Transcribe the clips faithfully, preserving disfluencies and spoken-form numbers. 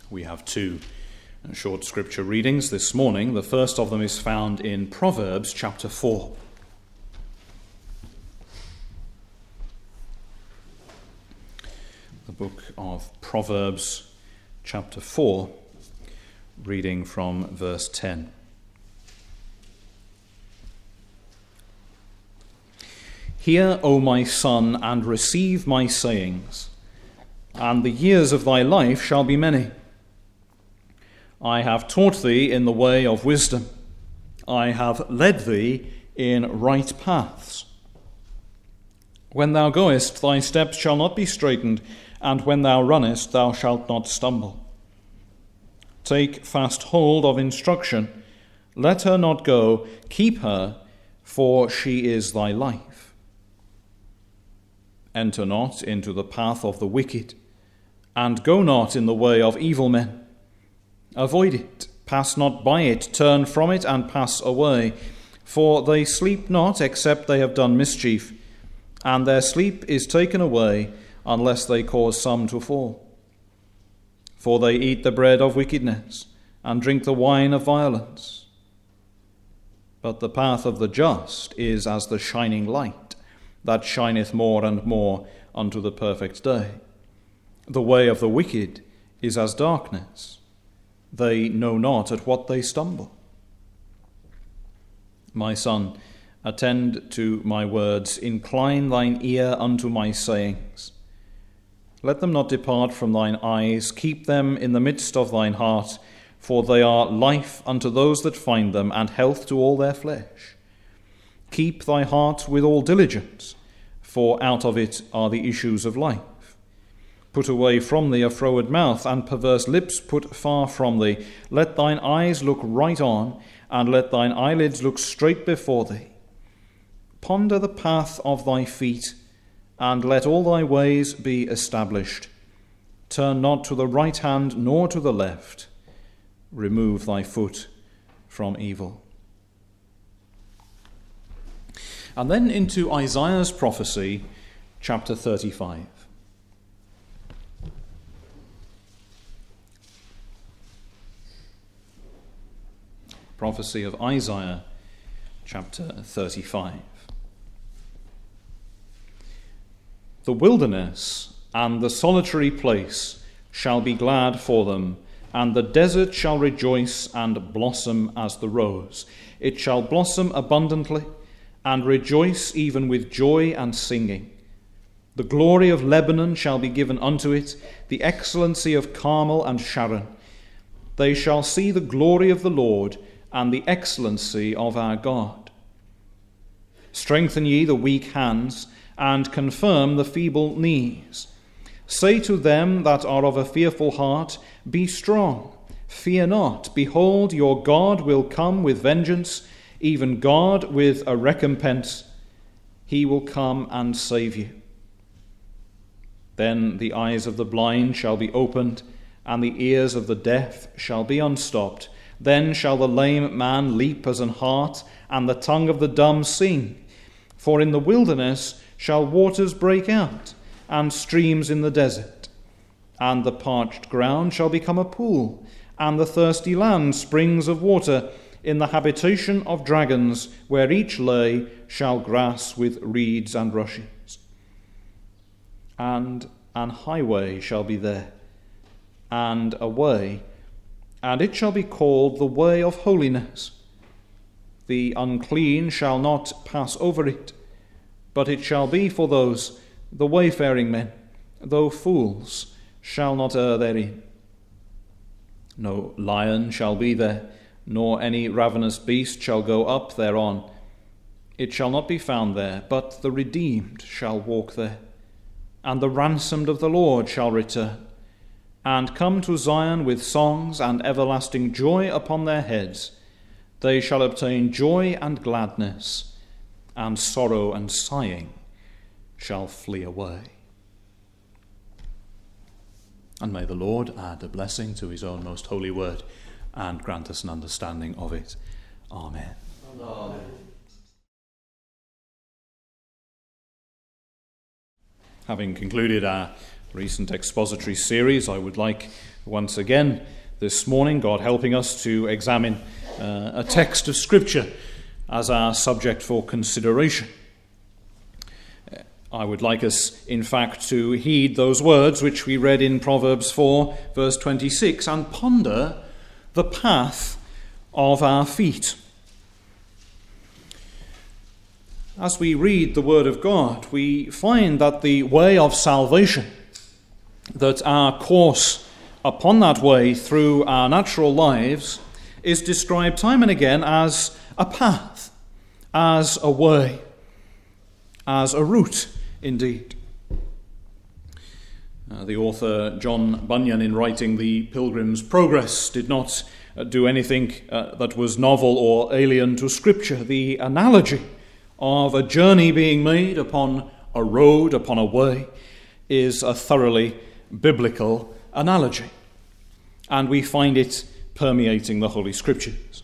We have two short scripture readings this morning. The first of them is found in Proverbs chapter four. The book of Proverbs chapter four, reading from verse ten. Hear, O my son, and receive my sayings, and the years of thy life shall be many. I have taught thee in the way of wisdom. I have led thee in right paths. When thou goest, thy steps shall not be straitened, and when thou runnest, thou shalt not stumble. Take fast hold of instruction. Let her not go. Keep her, for she is thy life. Enter not into the path of the wicked, and go not in the way of evil men. Avoid it, pass not by it, turn from it, and pass away. For they sleep not, except they have done mischief, and their sleep is taken away, unless they cause some to fall. For they eat the bread of wickedness, and drink the wine of violence. But the path of the just is as the shining light, that shineth more and more unto the perfect day. The way of the wicked is as darkness. They know not at what they stumble. My son, attend to my words, incline thine ear unto my sayings. Let them not depart from thine eyes, keep them in the midst of thine heart, for they are life unto those that find them, and health to all their flesh. Keep thy heart with all diligence, for out of it are the issues of life. Put away from thee a froward mouth, and perverse lips put far from thee. Let thine eyes look right on, and let thine eyelids look straight before thee. Ponder the path of thy feet, and let all thy ways be established. Turn not to the right hand, nor to the left. Remove thy foot from evil. And then into Isaiah's prophecy, chapter thirty-five. Prophecy of Isaiah, chapter thirty-five. The wilderness and the solitary place shall be glad for them, and the desert shall rejoice and blossom as the rose. It shall blossom abundantly, and rejoice even with joy and singing. The glory of Lebanon shall be given unto it, the excellency of Carmel and Sharon. They shall see the glory of the Lord, and the excellency of our God. Strengthen ye the weak hands, and confirm the feeble knees. Say to them that are of a fearful heart, Be strong, fear not. Behold, your God will come with vengeance, even God with a recompense. He will come and save you. Then the eyes of the blind shall be opened, and the ears of the deaf shall be unstopped. Then shall the lame man leap as an hart, and the tongue of the dumb sing. For in the wilderness shall waters break out, and streams in the desert. And the parched ground shall become a pool, and the thirsty land springs of water. In the habitation of dragons, where each lay, shall grass with reeds and rushes. And an highway shall be there, and a way, and it shall be called the way of holiness. The unclean shall not pass over it, but it shall be for those, the wayfaring men, though fools, shall not err therein. No lion shall be there, nor any ravenous beast shall go up thereon. It shall not be found there, but the redeemed shall walk there, and the ransomed of the Lord shall return, and come to Zion with songs and everlasting joy upon their heads. They shall obtain joy and gladness, and sorrow and sighing shall flee away. And may the Lord add a blessing to his own most holy word, and grant us an understanding of it. Amen. Amen. Having concluded our recent expository series, I would like once again this morning, God helping us to examine uh, a text of Scripture as our subject for consideration. I would like us, in fact, to heed those words which we read in Proverbs four, verse twenty-six, and ponder the path of our feet. As we read the Word of God, we find that the way of salvation, that our course upon that way through our natural lives, is described time and again as a path, as a way, as a route indeed. Uh, the author John Bunyan, in writing The Pilgrim's Progress, did not uh, do anything uh, that was novel or alien to Scripture. The analogy of a journey being made upon a road, upon a way, is a thoroughly biblical analogy, and we find it permeating the Holy Scriptures.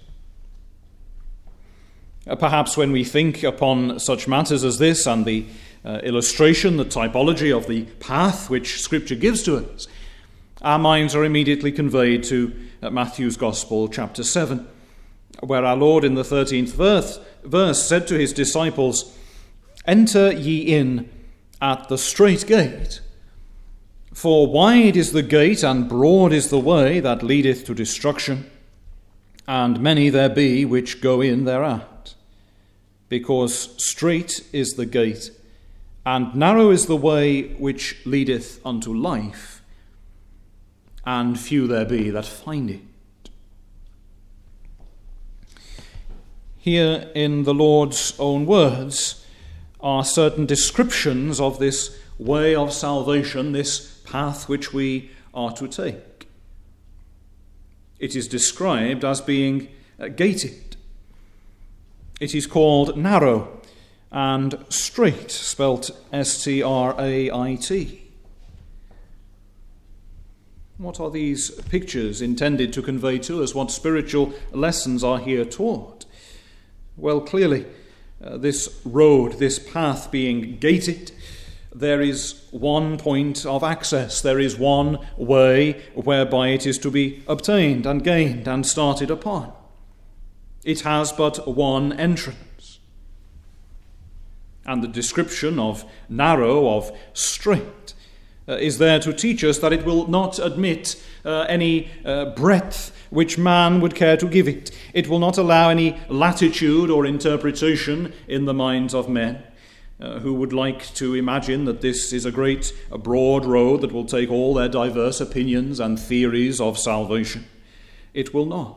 Uh, perhaps when we think upon such matters as this and the uh, illustration, the typology of the path which Scripture gives to us, our minds are immediately conveyed to uh, Matthew's Gospel, chapter seven, where our Lord in the thirteenth verse, verse said to his disciples, "Enter ye in at the strait gate, for wide is the gate and broad is the way that leadeth to destruction, and many there be which go in thereat. Because strait is the gate, and narrow is the way which leadeth unto life, and few there be that find it." Here in the Lord's own words are certain descriptions of this way of salvation, this path which we are to take. It is described as being gated. It is called narrow and straight, spelt S T R A I T. What are these pictures intended to convey to us? What spiritual lessons are here taught? Well, clearly, uh, this road, this path being gated, there is one point of access. There is one way whereby it is to be obtained and gained and started upon. It has but one entrance. And the description of narrow, of straight, uh, is there to teach us that it will not admit uh, any uh, breadth which man would care to give it. It will not allow any latitude or interpretation in the minds of men uh, who would like to imagine that this is a great, a broad road that will take all their diverse opinions and theories of salvation. It will not.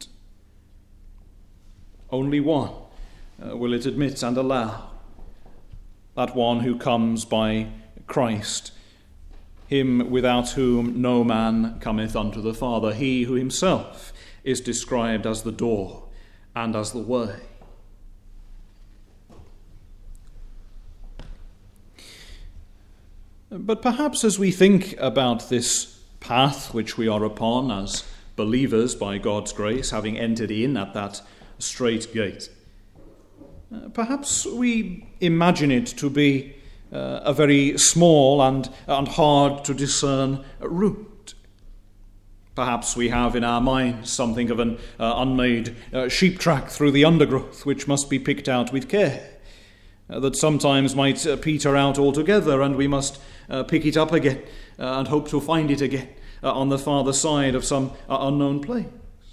Only one uh, will it admit and allow, that one who comes by Christ, him without whom no man cometh unto the Father, he who himself is described as the door and as the way. But perhaps as we think about this path which we are upon as believers by God's grace, having entered in at that strait gate, uh, perhaps we imagine it to be uh, a very small and, and hard to discern route. Perhaps we have in our minds something of an uh, unmade uh, sheep track through the undergrowth which must be picked out with care, uh, that sometimes might uh, peter out altogether, and we must uh, pick it up again uh, and hope to find it again uh, on the farther side of some uh, unknown place.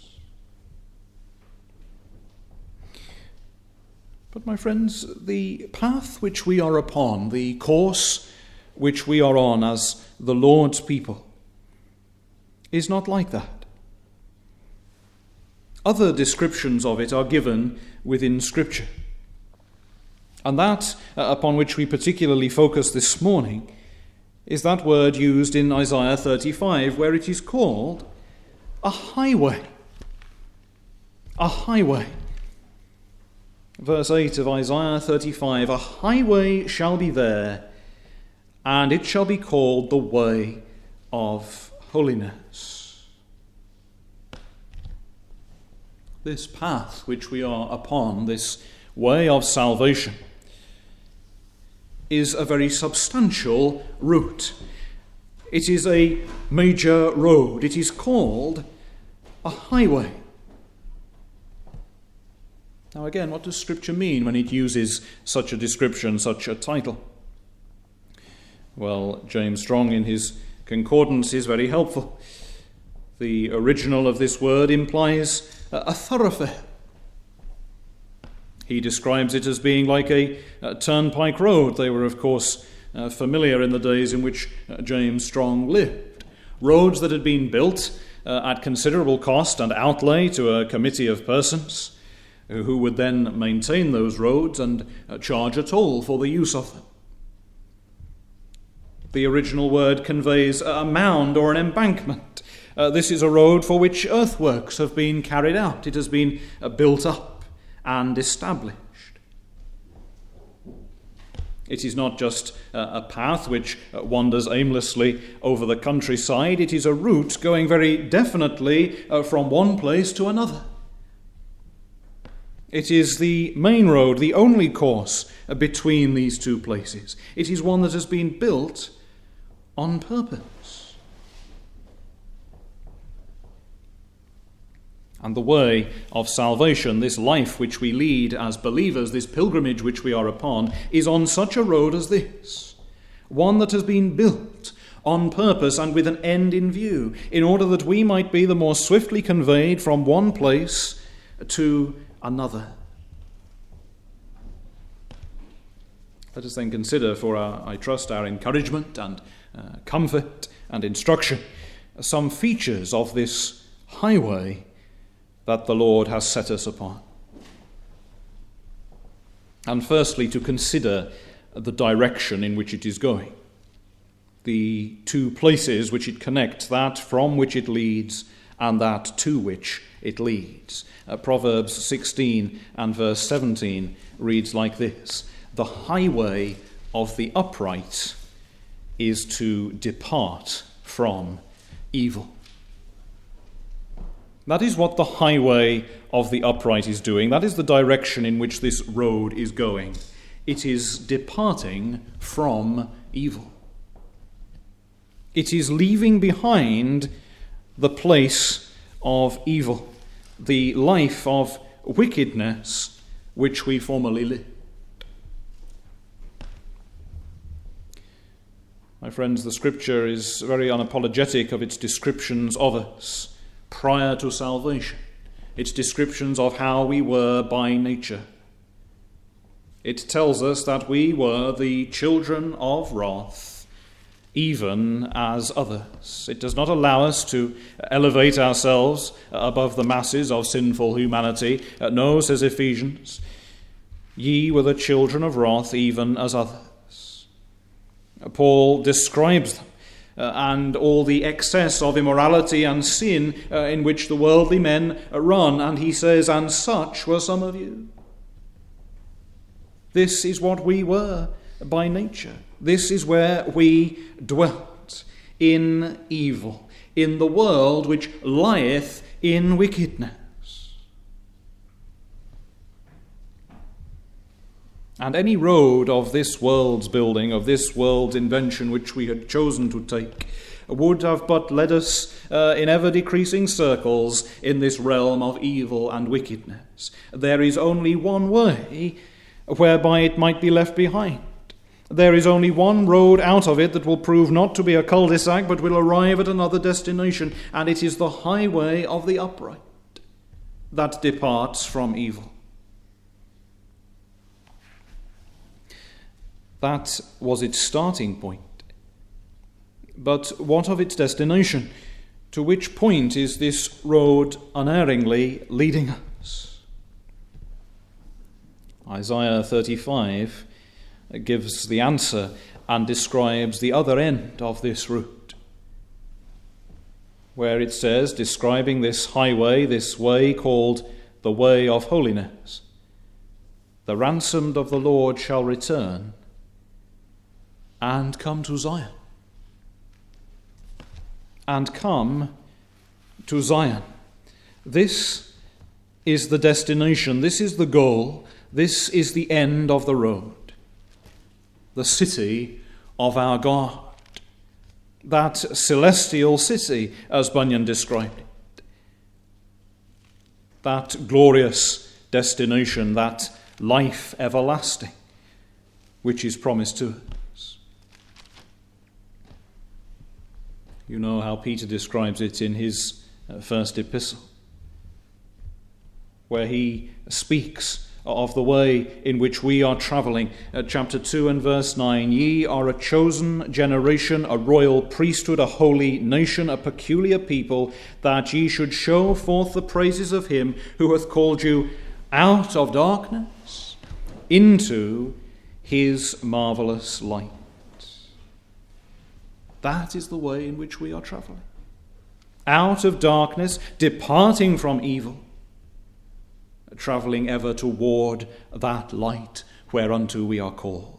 But my friends, the path which we are upon, the course which we are on as the Lord's people, is not like that. Other descriptions of it are given within Scripture. And that uh, upon which we particularly focus this morning is that word used in Isaiah thirty-five, where it is called a highway. A highway. Verse eight of Isaiah thirty-five, "A highway shall be there, and it shall be called the way of holiness." This path which we are upon, this way of salvation, is a very substantial route. It is a major road. It is called a highway. Now again, what does Scripture mean when it uses such a description, such a title? Well, James Strong in his concordance is very helpful. The original of this word implies a thoroughfare. He describes it as being like a, a turnpike road. They were, of course, uh, familiar in the days in which uh, James Strong lived. Roads that had been built uh, at considerable cost and outlay to a committee of persons who would then maintain those roads and uh, charge a toll for the use of them. The original word conveys a mound or an embankment. Uh, this is a road for which earthworks have been carried out. It has been uh, built up and established. It is not just uh, a path which uh, wanders aimlessly over the countryside. It is a route going very definitely uh, from one place to another. It is the main road, the only course uh, between these two places. It is one that has been built on purpose. And the way of salvation, this life which we lead as believers, this pilgrimage which we are upon, is on such a road as this, one that has been built on purpose and with an end in view, in order that we might be the more swiftly conveyed from one place to another. Let us then consider, for our, I trust, our encouragement and uh, comfort and instruction, some features of this highway that the Lord has set us upon. And firstly, to consider the direction in which it is going, the two places which it connects, that from which it leads and that to which it leads. Uh, Proverbs sixteen and verse seventeen reads like this: "The highway of the upright is to depart from evil." That is what the highway of the upright is doing. That is the direction in which this road is going. It is departing from evil. It is leaving behind the place of evil, the life of wickedness which we formerly lived. My friends, the Scripture is very unapologetic of its descriptions of us prior to salvation, its descriptions of how we were by nature. It tells us that we were the children of wrath, even as others. It does not allow us to elevate ourselves above the masses of sinful humanity. No, says Ephesians, ye were the children of wrath, even as others. Paul describes them uh, and all the excess of immorality and sin uh, in which the worldly men uh, run, and he says, and such were some of you. This is what we were by nature. This is where we dwelt, in evil, in the world which lieth in wickedness. And any road of this world's building, of this world's invention which we had chosen to take, would have but led us uh, in ever-decreasing circles in this realm of evil and wickedness. There is only one way whereby it might be left behind. There is only one road out of it that will prove not to be a cul-de-sac, but will arrive at another destination, and it is the highway of the upright that departs from evil. That was its starting point. But what of its destination? To which point is this road unerringly leading us? Isaiah thirty-five gives the answer and describes the other end of this route, where it says, describing this highway, this way called the way of holiness, the ransomed of the Lord shall return and come to Zion. And come to Zion. This is the destination, this is the goal, this is the end of the road. The city of our God, that celestial city, as Bunyan described it, that glorious destination, that life everlasting, which is promised to us. You know how Peter describes it in his first epistle, where he speaks of the way in which we are travelling. Uh, chapter two and verse nine, ye are a chosen generation, a royal priesthood, a holy nation, a peculiar people, that ye should show forth the praises of him who hath called you out of darkness into his marvellous light. That is the way in which we are travelling. Out of darkness, departing from evil, travelling ever toward that light whereunto we are called.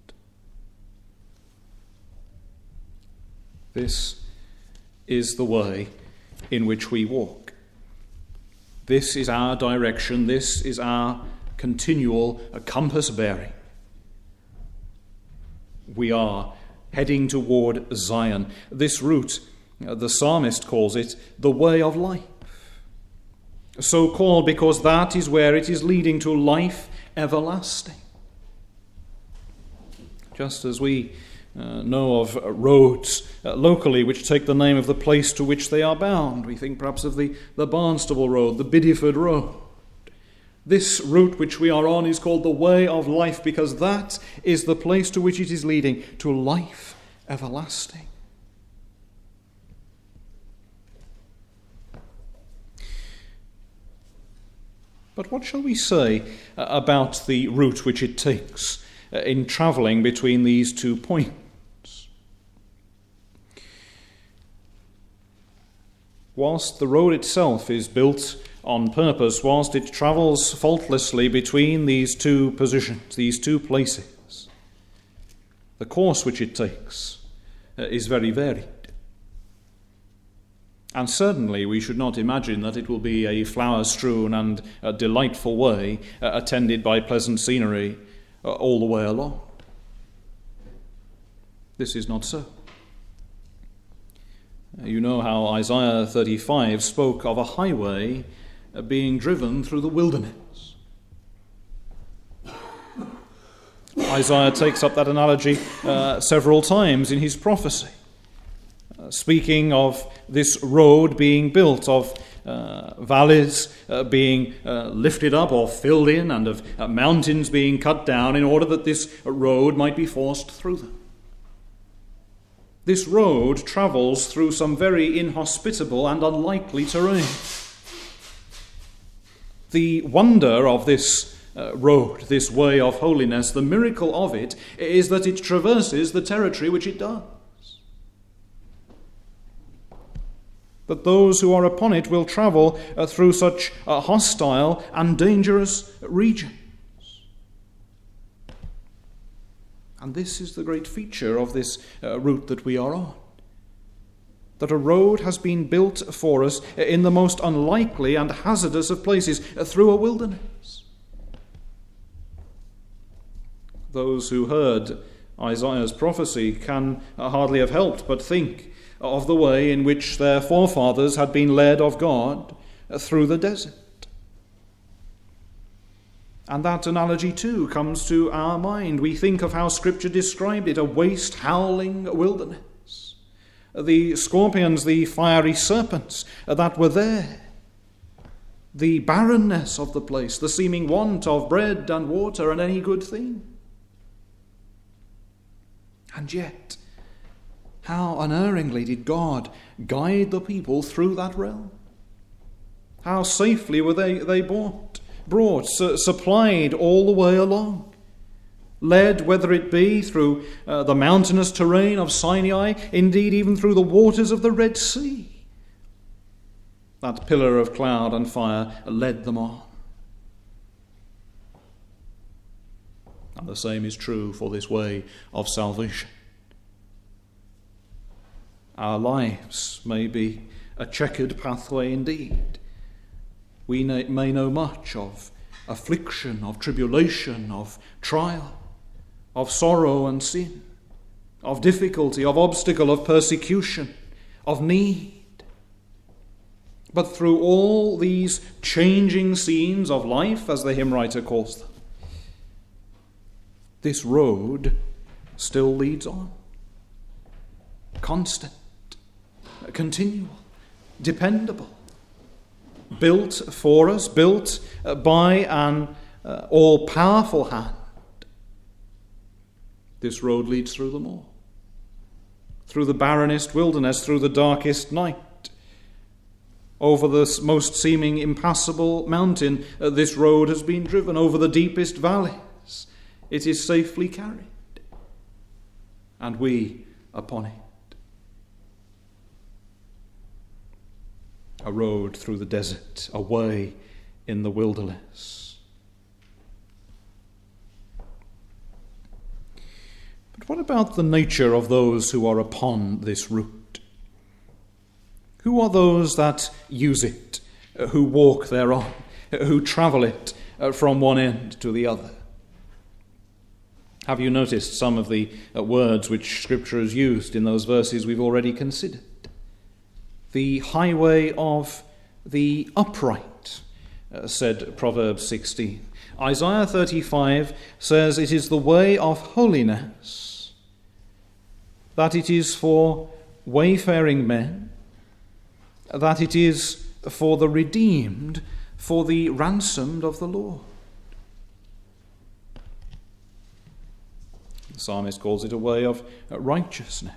This is the way in which we walk. This is our direction. This is our continual compass bearing. We are heading toward Zion. This route, the psalmist calls it the way of life. So called because that is where it is leading to life everlasting. Just as we uh, know of roads uh, locally which take the name of the place to which they are bound. We think perhaps of the, the Barnstable Road, the Bideford Road. This route which we are on is called the way of life because that is the place to which it is leading, to life everlasting. But what shall we say about the route which it takes in travelling between these two points? Whilst the road itself is built on purpose, whilst it travels faultlessly between these two positions, these two places, the course which it takes is very varied. And certainly we should not imagine that it will be a flower-strewn and a delightful way, uh, attended by pleasant scenery uh, all the way along. This is not so. Uh, you know how Isaiah thirty-five spoke of a highway uh, being driven through the wilderness. Isaiah takes up that analogy uh, several times in his prophecy. Speaking of this road being built, of uh, valleys uh, being uh, lifted up or filled in, and of uh, mountains being cut down in order that this road might be forced through them. This road travels through some very inhospitable and unlikely terrain. The wonder of this uh, road, this way of holiness, the miracle of it, is that it traverses the territory which it does. That those who are upon it will travel uh, through such uh, hostile and dangerous regions. And this is the great feature of this uh, route that we are on. That a road has been built for us in the most unlikely and hazardous of places, uh, through a wilderness. Those who heard Isaiah's prophecy can uh, hardly have helped but think of the way in which their forefathers had been led of God through the desert. And that analogy too comes to our mind. We think of how Scripture described it, a waste, howling wilderness. The scorpions, the fiery serpents that were there. The barrenness of the place, the seeming want of bread and water and any good thing. And yet, how unerringly did God guide the people through that realm? How safely were they, they brought, brought su- supplied all the way along? Led, whether it be through uh, the mountainous terrain of Sinai, indeed even through the waters of the Red Sea. That pillar of cloud and fire led them on. And the same is true for this way of salvation. Our lives may be a checkered pathway indeed. We may know much of affliction, of tribulation, of trial, of sorrow and sin. of difficulty, of obstacle, of persecution, of need. But through all these changing scenes of life, as the hymn writer calls them, this road still leads on. Constant, continual, dependable, built for us, built by an uh, all-powerful hand. This road leads through them all. Through the barrenest wilderness, through the darkest night, over the most seeming impassable mountain, uh, this road has been driven. Over the deepest valleys, it is safely carried. And we upon it. A road through the desert, a way in the wilderness. But what about the nature of those who are upon this route? Who are those that use it, who walk thereon, who travel it from one end to the other? Have you noticed some of the words which Scripture has used in those verses we've already considered? The highway of the upright, uh, said Proverbs sixteen. Isaiah thirty-five says it is the way of holiness, that it is for wayfaring men, that it is for the redeemed, for the ransomed of the Lord. The psalmist calls it a way of righteousness.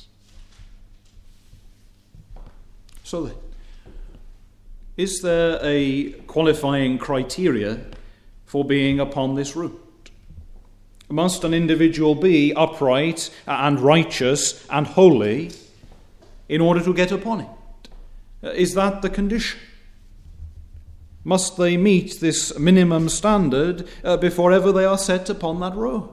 So then, is there a qualifying criteria for being upon this route? Must an individual be upright and righteous and holy in order to get upon it? Is that the condition? Must they meet this minimum standard uh, before ever they are set upon that road?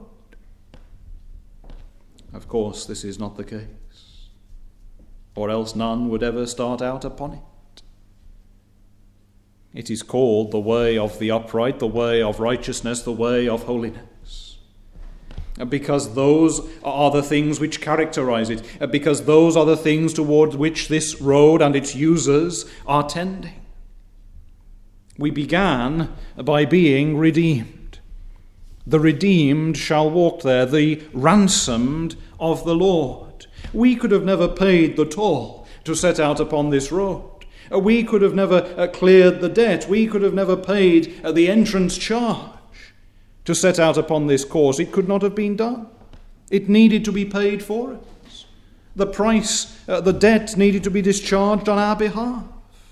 Of course, this is not the case, or else none would ever start out upon it. It is called the way of the upright, the way of righteousness, the way of holiness, because those are the things which characterize it, because those are the things toward which this road and its users are tending. We began by being redeemed. The redeemed shall walk there, the ransomed of the Lord. We could have never paid the toll to set out upon this road. We could have never cleared the debt. We could have never paid the entrance charge to set out upon this course. It could not have been done. It needed to be paid for us. The price, uh, the debt needed to be discharged on our behalf.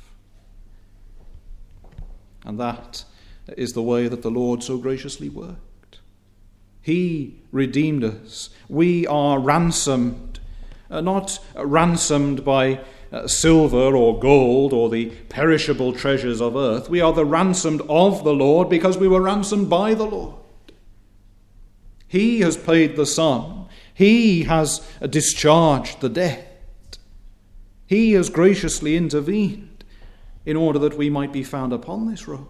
And that is the way that the Lord so graciously worked. He redeemed us. We are ransomed, uh, not ransomed by uh, silver or gold or the perishable treasures of earth. We are the ransomed of the Lord because we were ransomed by the Lord. He has paid the sum. He has discharged the debt. He has graciously intervened in order that we might be found upon this road.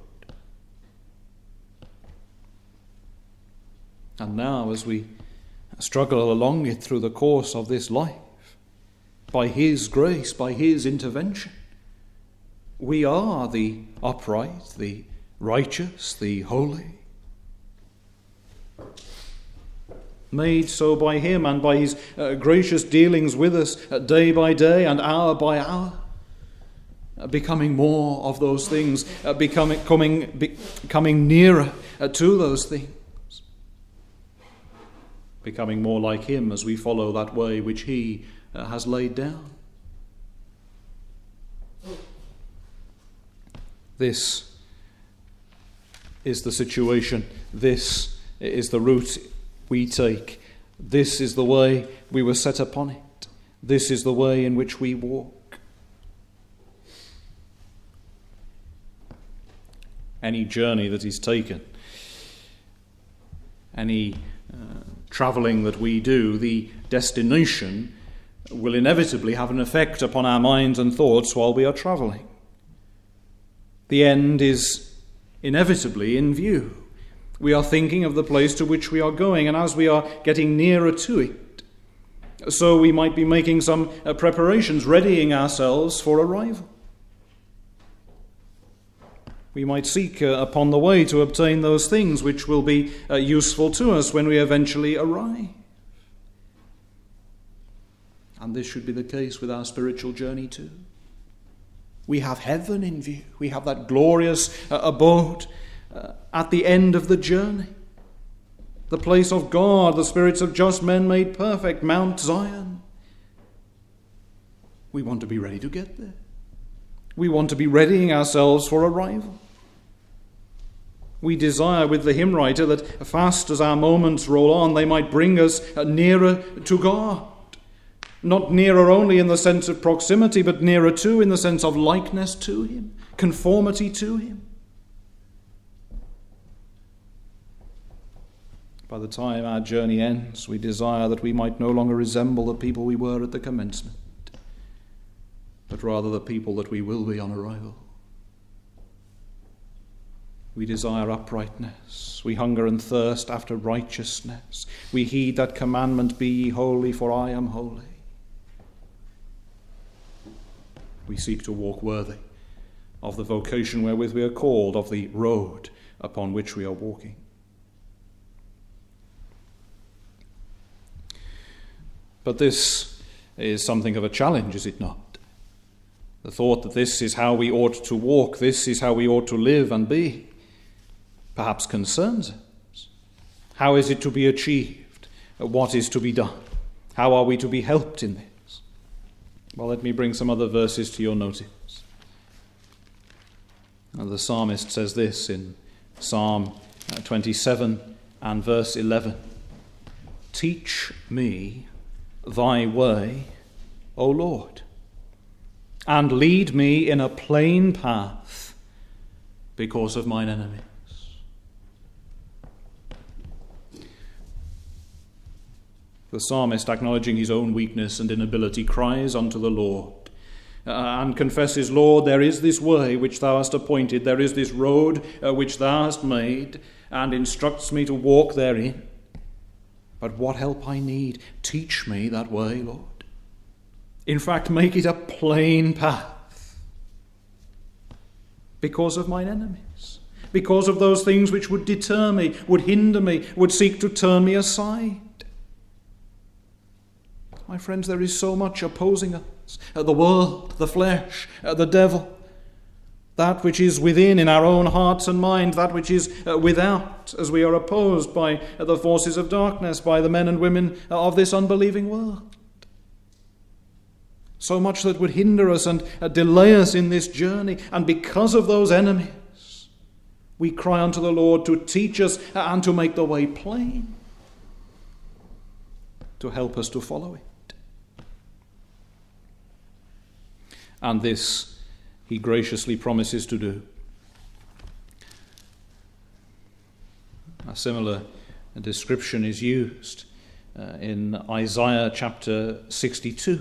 And now, as we struggle along it through the course of this life, by His grace, by His intervention, we are the upright, the righteous, the holy, made so by Him and by His uh, gracious dealings with us uh, day by day and hour by hour, uh, becoming more of those things, uh, becoming coming, be, coming nearer uh, to those things. Becoming more like Him as we follow that way which He uh, has laid down. This is the situation. This is the route we take. This is the way we were set upon it. This is the way in which we walk. Any journey that is taken, any uh, travelling that we do, the destination will inevitably have an effect upon our minds and thoughts while we are travelling. The end is inevitably in view. We are thinking of the place to which we are going, and as we are getting nearer to it, so we might be making some uh, preparations, readying ourselves for arrival. We might seek uh, upon the way to obtain those things which will be uh, useful to us when we eventually arrive. And this should be the case with our spiritual journey too. We have heaven in view. We have that glorious uh, abode uh, at the end of the journey. The place of God, the spirits of just men made perfect, Mount Zion. We want to be ready to get there. We want to be readying ourselves for arrival. We desire with the hymn writer that fast as our moments roll on, they might bring us nearer to God. Not nearer only in the sense of proximity, but nearer too in the sense of likeness to him, conformity to him. By the time our journey ends, we desire that we might no longer resemble the people we were at the commencement, but rather the people that we will be on arrival. We desire uprightness. We hunger and thirst after righteousness. We heed that commandment, be ye holy, for I am holy. We seek to walk worthy of the vocation wherewith we are called, of the road upon which we are walking. But this is something of a challenge, is it not? The thought that this is how we ought to walk, this is how we ought to live and be, perhaps concerns us. How is it to be achieved? What is to be done? How are we to be helped in this? Well, let me bring some other verses to your notice. And the psalmist says this in Psalm twenty-seven and verse eleven. Teach me thy way, O Lord, and lead me in a plain path because of mine enemies. The psalmist, acknowledging his own weakness and inability, cries unto the Lord uh, and confesses, Lord, there is this way which thou hast appointed, there is this road uh, which thou hast made, and instructs me to walk therein. But what help I need, teach me that way, Lord. In fact, make it a plain path because of mine enemies, because of those things which would deter me, would hinder me, would seek to turn me aside. My friends, there is so much opposing us. Uh, the world, the flesh, uh, the devil. That which is within in our own hearts and minds, that which is uh, without, as we are opposed by uh, the forces of darkness, by the men and women uh, of this unbelieving world. So much that would hinder us and uh, delay us in this journey. And because of those enemies, we cry unto the Lord to teach us uh, and to make the way plain, to help us to follow it. And this he graciously promises to do. A similar description is used uh, in Isaiah chapter sixty-two.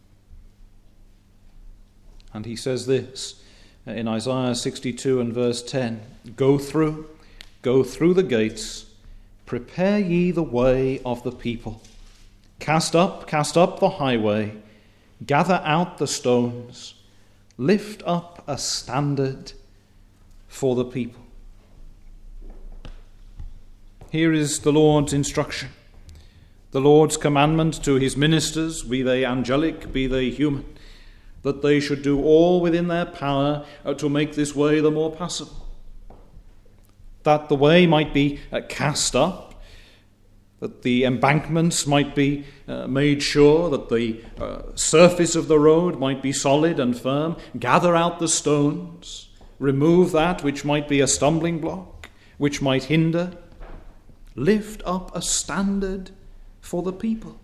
And he says this uh, in Isaiah sixty-two and verse ten, Go through, go through the gates, prepare ye the way of the people. Cast up, cast up the highway, gather out the stones, lift up a standard for the people. Here is the Lord's instruction, the Lord's commandment to his ministers, be they angelic, be they human, that they should do all within their power to make this way the more passable. That the way might be cast up, that the embankments might be uh, made sure, that the uh, surface of the road might be solid and firm. Gather out the stones, remove that which might be a stumbling block, which might hinder. Lift up a standard for the people.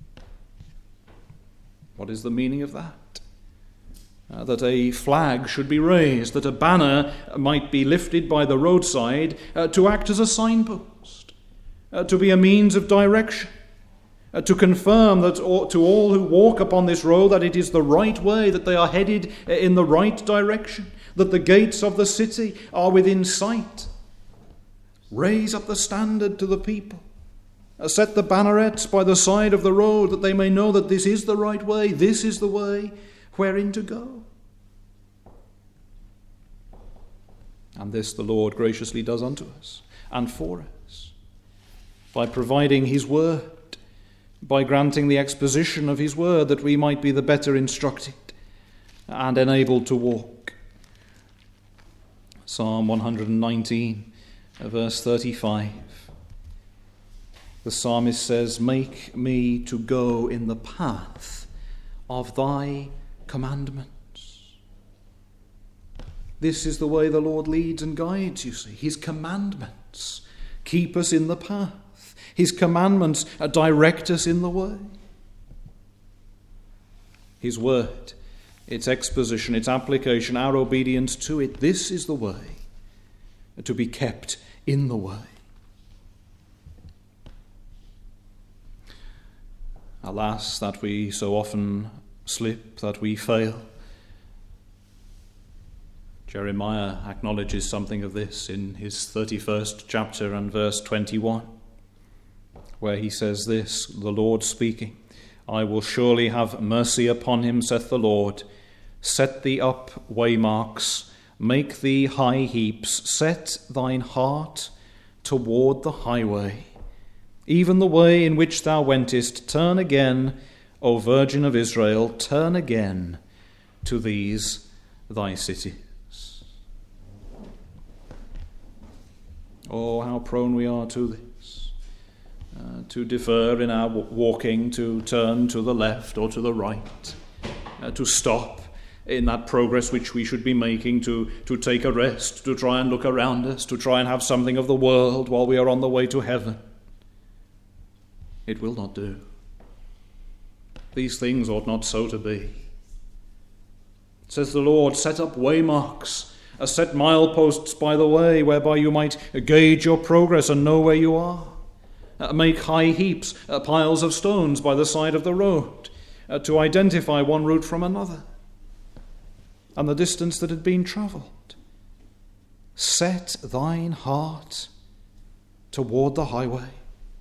What is the meaning of that? Uh, that a flag should be raised, that a banner might be lifted by the roadside uh, to act as a signpost. Uh, to be a means of direction, uh, to confirm that all, to all who walk upon this road that it is the right way, that they are headed in the right direction, that the gates of the city are within sight. Raise up the standard to the people. Uh, set the bannerets by the side of the road, that they may know that this is the right way, this is the way wherein to go. And this the Lord graciously does unto us and for us, by providing his word, by granting the exposition of his word, that we might be the better instructed and enabled to walk. Psalm one nineteen, verse thirty-five. The psalmist says, "Make me to go in the path of thy commandments." This is the way the Lord leads and guides, you see. His commandments keep us in the path. His commandments direct us in the way. His word, its exposition, its application, our obedience to it, this is the way to be kept in the way. Alas, that we so often slip, that we fail. Jeremiah acknowledges something of this in his thirty-first chapter and verse twenty-one, where he says this, the Lord speaking, "I will surely have mercy upon him, saith the Lord. Set thee up waymarks, make thee high heaps, set thine heart toward the highway, even the way in which thou wentest. Turn again, O Virgin of Israel, turn again to these thy cities." Oh, how prone we are to this, uh, to defer in our walking, to turn to the left or to the right, uh, to stop in that progress which we should be making, to, to take a rest, to try and look around us, to try and have something of the world while we are on the way to heaven. It will not do. These things ought not so to be. It says the Lord, set up waymarks, Uh, set mileposts by the way, whereby you might gauge your progress and know where you are. Uh, make high heaps, uh, piles of stones by the side of the road, uh, to identify one route from another and the distance that had been travelled. Set thine heart toward the highway.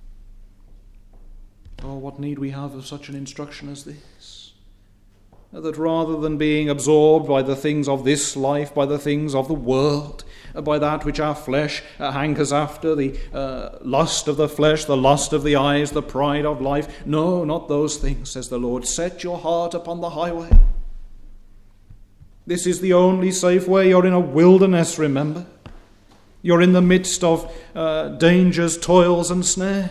Oh, what need we have of such an instruction as this? That rather than being absorbed by the things of this life, by the things of the world, by that which our flesh hankers after, the uh, lust of the flesh, the lust of the eyes, the pride of life, no, not those things, says the Lord. Set your heart upon the highway. This is the only safe way. You're in a wilderness, remember. You're in the midst of uh, dangers, toils, and snares.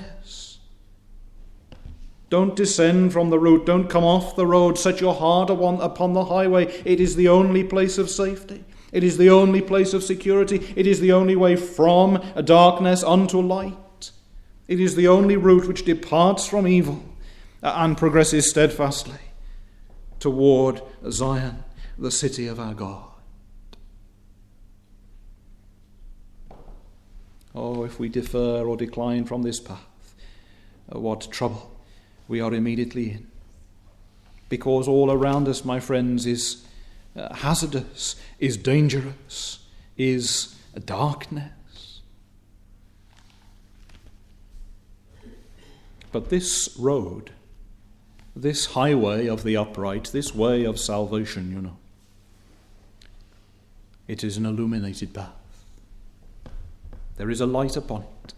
Don't descend from the route. Don't come off the road. Set your heart upon the highway. It is the only place of safety. It is the only place of security. It is the only way from darkness unto light. It is the only route which departs from evil and progresses steadfastly toward Zion, the city of our God. Oh, if we defer or decline from this path, what trouble we are immediately in. Because all around us, my friends, is uh, hazardous, is dangerous, is darkness. But this road, this highway of the upright, this way of salvation, you know, it is an illuminated path. There is a light upon it.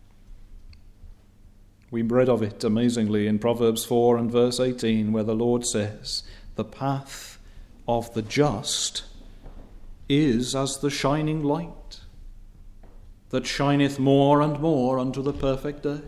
We read of it amazingly in Proverbs four and verse eighteen, where the Lord says, "The path of the just is as the shining light, that shineth more and more unto the perfect day."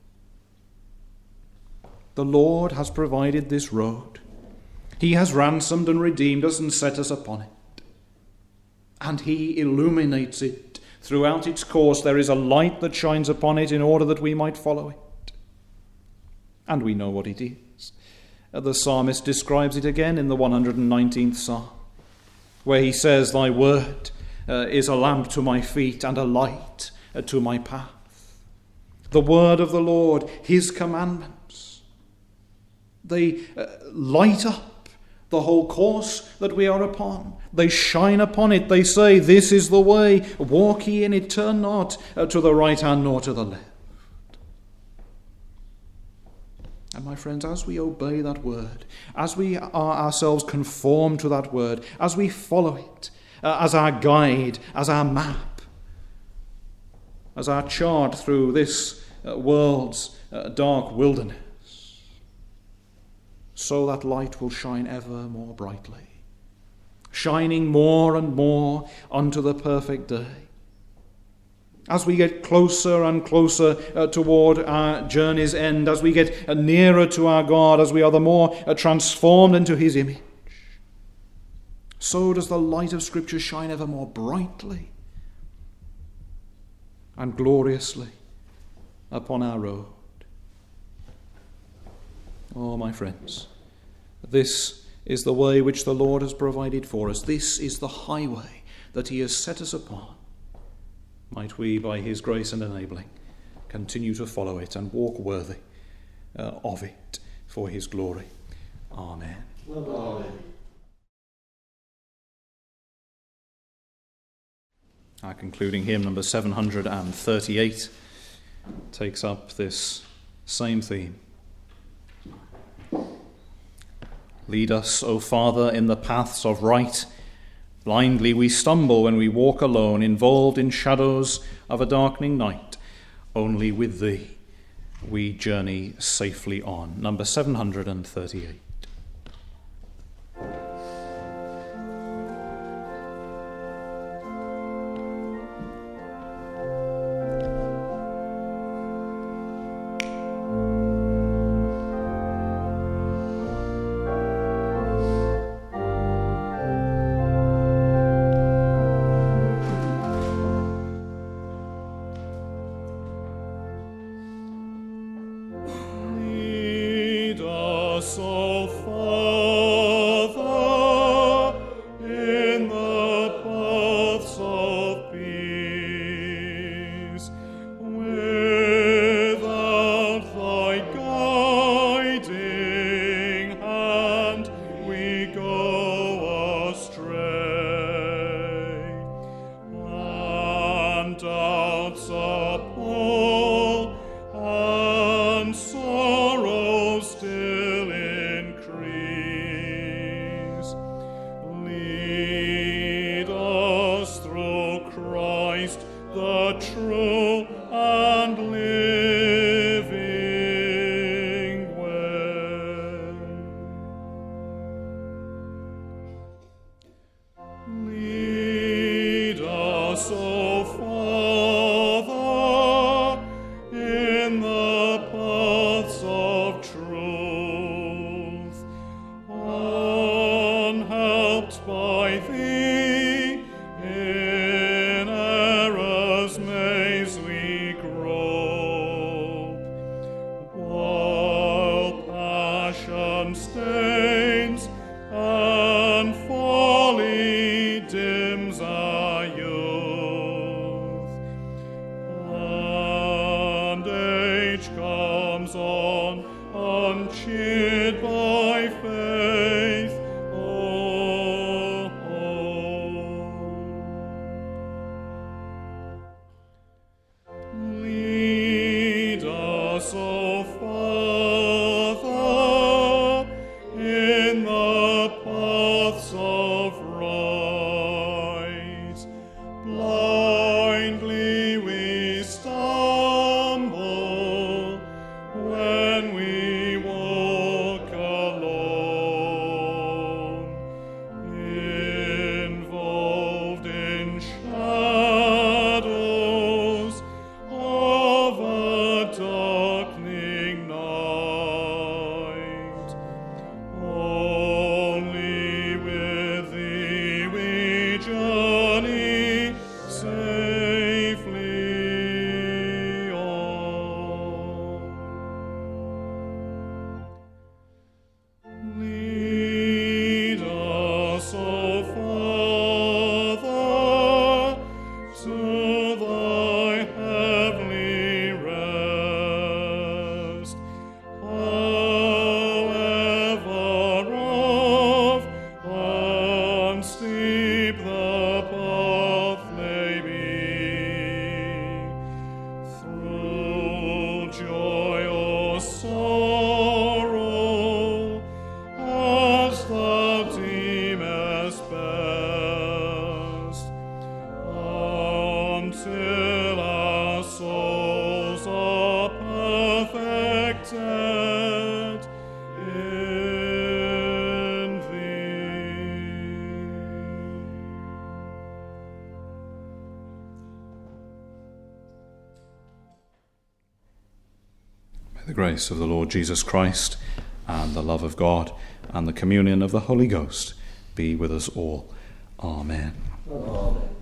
The Lord has provided this road. He has ransomed and redeemed us and set us upon it. And he illuminates it throughout its course. There is a light that shines upon it in order that we might follow it. And we know what it is. The psalmist describes it again in the one hundred nineteenth Psalm, where he says, "Thy word uh, is a lamp to my feet and a light uh, to my path." The word of the Lord, his commandments, they uh, light up the whole course that we are upon. They shine upon it. They say, "This is the way. Walk ye in it. Turn not uh, to the right hand nor to the left." And my friends, as we obey that word, as we are ourselves conformed to that word, as we follow it uh, as our guide, as our map, as our chart through this uh, world's uh, dark wilderness, so that light will shine ever more brightly, shining more and more unto the perfect day. As we get closer and closer uh, toward our journey's end, as we get uh, nearer to our God, as we are the more uh, transformed into his image, so does the light of Scripture shine ever more brightly and gloriously upon our road. Oh, my friends, this is the way which the Lord has provided for us. This is the highway that he has set us upon. Might we, by his grace and enabling, continue to follow it and walk worthy uh, of it for his glory. Amen. Amen. Our concluding hymn, number seven hundred thirty-eight, takes up this same theme. Lead us, O Father, in the paths of right. Blindly we stumble when we walk alone, involved in shadows of a darkening night. Only with thee we journey safely on. Number seven hundred thirty-eight. Joy or sorrow. delighted in thee. May the grace of the Lord Jesus Christ and the love of God and the communion of the Holy Ghost be with us all. Amen. Amen.